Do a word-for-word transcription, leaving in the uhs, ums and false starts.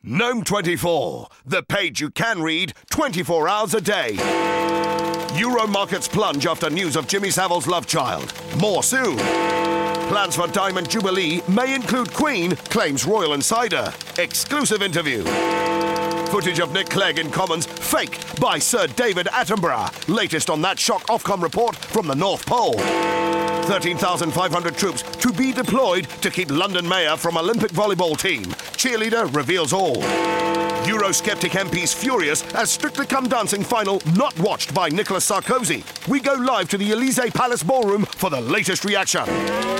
Gnome twenty-four, the page you can read twenty-four hours a day. Euro markets plunge after news of Jimmy Savile's love child. More soon. Plans for Diamond Jubilee may include Queen claims Royal Insider. Exclusive interview. Footage of Nick Clegg in Commons fake by Sir David Attenborough. Latest on that shock Ofcom report from the North Pole. thirteen thousand five hundred troops to be deployed to keep London Mayor from Olympic volleyball team. Cheerleader reveals all. Eurosceptic M Ps furious as Strictly Come Dancing final not watched by Nicolas Sarkozy. We go live to the Elysee Palace Ballroom for the latest reaction.